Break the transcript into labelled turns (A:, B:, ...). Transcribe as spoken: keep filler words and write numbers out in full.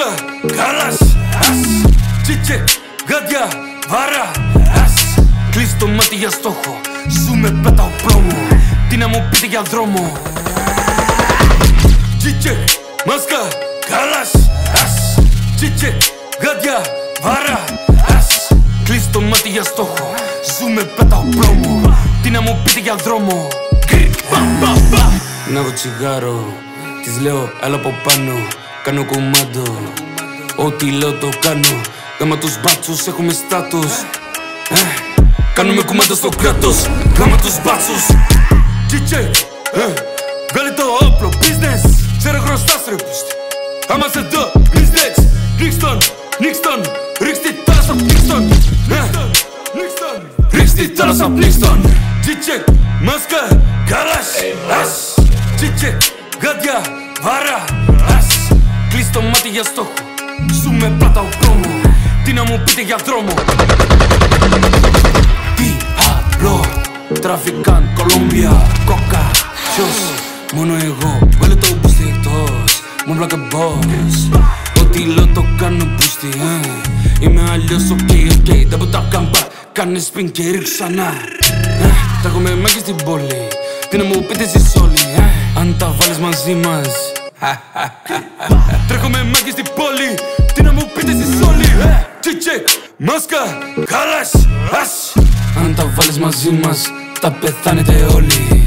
A: μάσκα, καλάς, ας. Τσίτσεκ, γάντια, βάρα, ας. Κλείς το μάτι για στόχο, ζούμε πέταω πρόμο. Τι να μου πείτε για δρόμο. Τσίτσεκ, μάσκα, καλάς, ας. Τσίτσεκ, γάντια, βάρα, ας. Κλείς το μάτι για στόχο, ζούμε πέταω πρόμο. Τι να μου πείτε για δρόμο. Να έχω τσιγάρο, της λέω έλα από πάνω. Κάνω κουμάντο, ό,τι λέω το κάνω. Γάμα τους μπάτσους, έχουμε στάτους. ε, Κάνουμε κουμάντο στο κράτος. Γάμα τους μπάτσους. Τσίτσεκ, ε, βγάλε το όπλο, business. Ξέρω χρωστάς ρε πούστη. Άμα σε δω, business. Νίξτον, νίξτον, ρίξ' τη τάλας απ' νίξτον. Ρίξ' τη τάλας απ' νίξτον. Τσίτσεκ, μάσκα, καλάς, ας. Τσίτσεκ, γάντια, βάρα, ας. Κλείς το μάτι για στόχο, ζούμε πάταω πρόμο. Τι να μου πείτε για δρόμο. Τι άλλο, τραφικάν, Κολόμπια, κόκα, ποιος. Μόνο εγώ, βάλε το μπούστι εκτός. Μόνο πλάκα boss. Ό,τι λέω το κάνω μπούστι, ε. Είμαι αλλιώς οκ, οκ, δεν πω τα κάμπα. Κάνε σπιν και ρίξου ξανά. Τρέχομαι μάγκες στην πόλη. Τι να μου πείτε εσείς όλοι, ε. Αν τα βάλεις μαζί μας. Τρέχομαι μάγκες στην πόλη. Τι να μου πείτε εσείς όλοι, ε. Τσίτσεκ, μάσκα, καλάς, ας. Αν τα βάλεις μαζί μας, θα πεθάνετε όλοι.